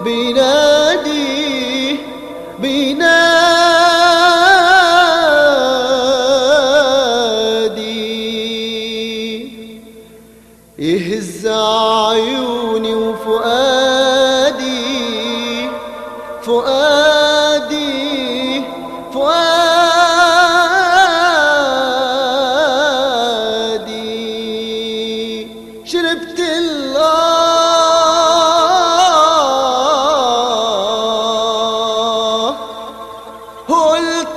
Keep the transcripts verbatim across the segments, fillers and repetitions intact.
بينادي بينادي يهز عيوني وفؤادي فؤادي فؤادي شربت الله قلت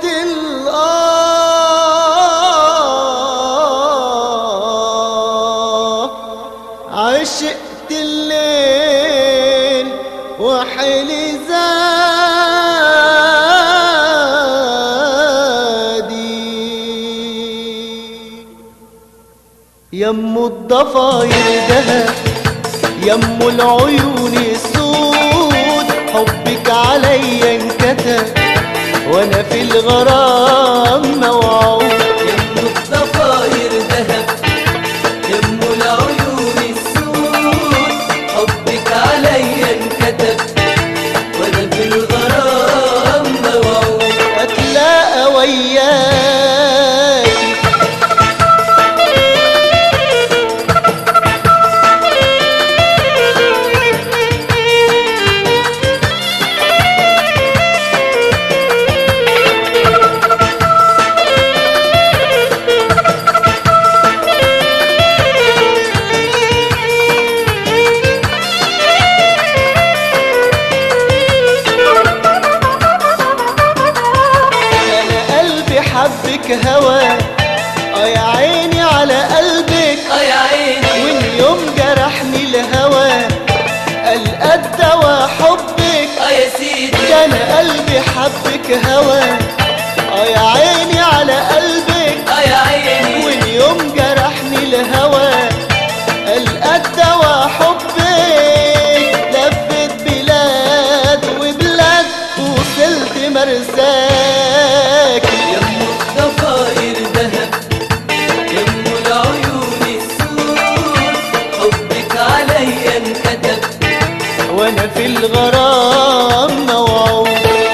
الله عشقت الليل وحلي زادي يم الضفاير دهب يم العيون السود حبك عليا انكتب وانا في الغرام موعود يم الضفاير دهب يم العيون السود حبك عليا انكتب وانا في الغرام موعود اتلاقى وياك حبك هوا اه يا عيني على قلبك اه يا عيني واليوم جرحني الهوى قال الدوا حبك اه يا سيدي ده انا قلبي حبك هوا اه يا عيني على قلبك اه يا عيني واليوم جرحني الهوى قال الدوا حبك لفت بلاد وبلاد وصلت مرساك ضفاير دهب يم العيون السود حبك عليا انكتب وانا في الغرام موعود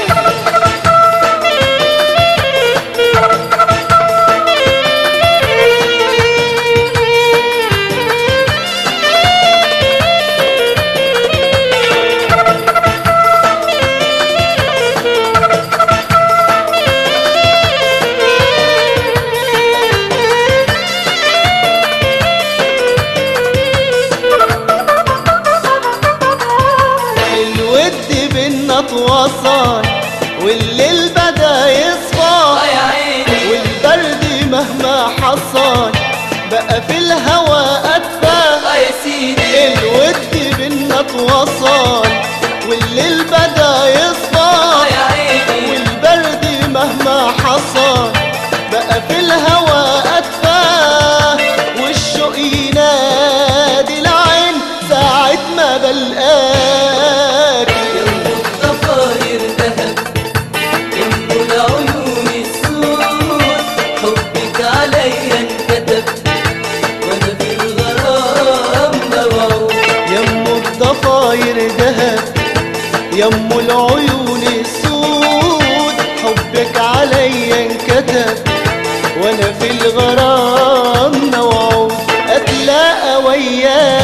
اتواصل والليل بدا يصفى اه يا عيني والبرد مهما حصل بقى في الهوى ادفى اه يا سيدي الود بينا اتواصل والليل بدا يصفى اه يا عيني والبرد مهما حصل بقى في الهوى ادفى والشوق ينادي العين ساعة ما بلقاك ضفاير دهب يم العيون السود حبك عليا انكتب وانا في الغرام موعود يم الضفاير دهب يم العيون السود حبك عليا انكتب وانا في الغرام موعود اتلاقى وياك